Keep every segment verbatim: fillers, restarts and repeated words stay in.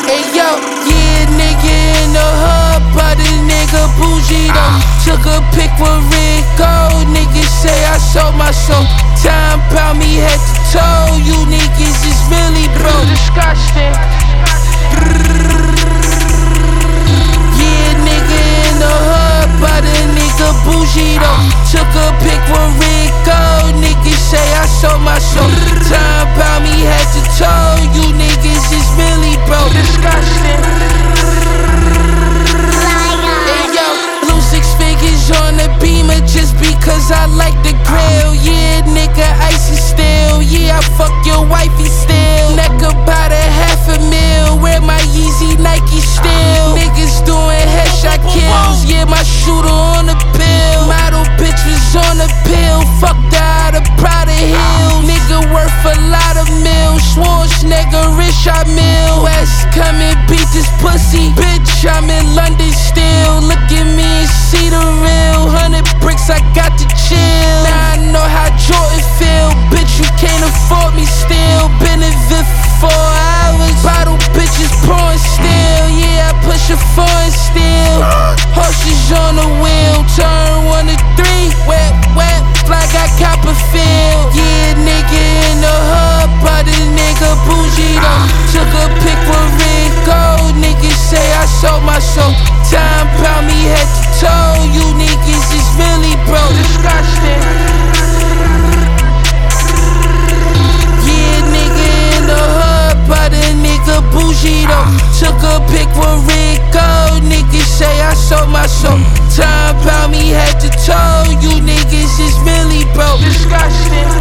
Hey yo, yeah, nigga in the hood, but the nigga bougie though. Took a pic with red gold, niggas say I sold my soul. Time pound me head to toe, you niggas is really broke. Disgusting. Yeah, nigga in the hood, but the nigga bougie though. Took a pic with red gold, niggas say I sold my soul. Time pound me head to toe, you niggas is really broke. Disgusting. Hey yo, blue six figures on the Beamer just because I like the grill. Yeah, nigga, icy still. Yeah, I fuck your wifey still. Neck about a half a mil. Wear my Yeezy Nike still. Niggas doing headshot kills. Yeah, my shooter on the pill. Model bitch was on the pill. Fucked out of Prada Hill. Nigga worth a lot of mil. Schwarzenegger, rich I mill. West come and beat this pussy. Bitch, I'm in London still. Look at me and see the real. Hundred bricks, I got to chill. Now I know how Jordan feel. Bitch, you can't afford me still. Been in Viv for four hours. Bottle bitches pouring still. Yeah, I push a foreign still. Horses on the wheel. Turn one to three. Wet, wet, fly got Copperfield. Yeah, nigga in the hood, but the nigga bougie though. Took a pic with red gold. Niggas say I sold my soul. Time pound me head to toe. You niggas is really broke. Disgusting. Yeah, nigga in the hood, but a nigga bougie though. Took a pic with red gold. Niggas say I sold my soul. Time pound me head to toe. You niggas is really broke. Disgusting.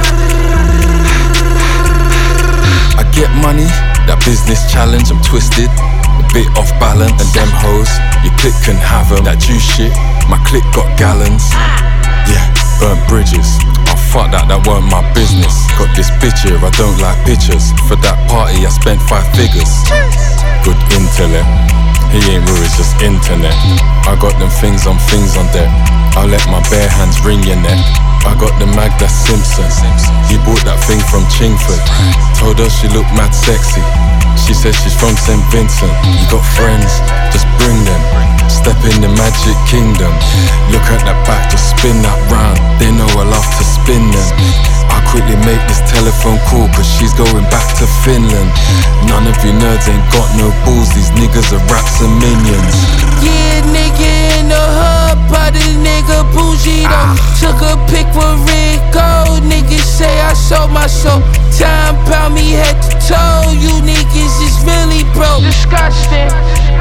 I get money, that business challenge, I'm twisted. A bit off balance, and them hoes, your clique can have them. That juice shit, my clique got gallons. Yeah, burnt bridges. Oh fuck that, that weren't my business. Got this bitch here, I don't like pictures. For that party I spent five figures. Good intellect, he ain't real, it's just internet. I got them things on things on deck. I'll let my bare hands ring your neck. I got the Magda Simpson. He bought that thing from Chingford. Told her she looked mad sexy. She said she's from Saint Vincent. You got friends, just bring them. Step in the magic kingdom. Look at that back, just spin that round. They know I love to spin them. I quickly make this telephone call, cause she's going back to Finland. None of you nerds ain't got no balls. These niggas are rats and minions. Yeah, nigga in the hood, but the nigga bougie though. Took a pic with red gold. Niggas say I sold my soul. Time pound me head to toe. You niggas is really broke. Disgusting.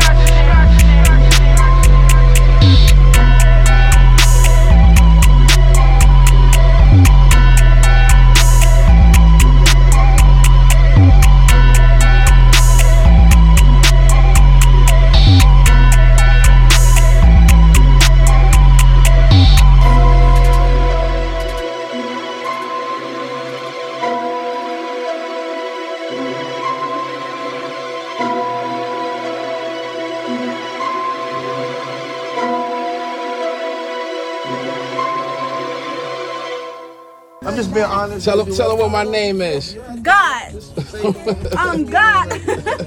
I'm just being honest. Tell him, tell him what my name is. God. I'm God.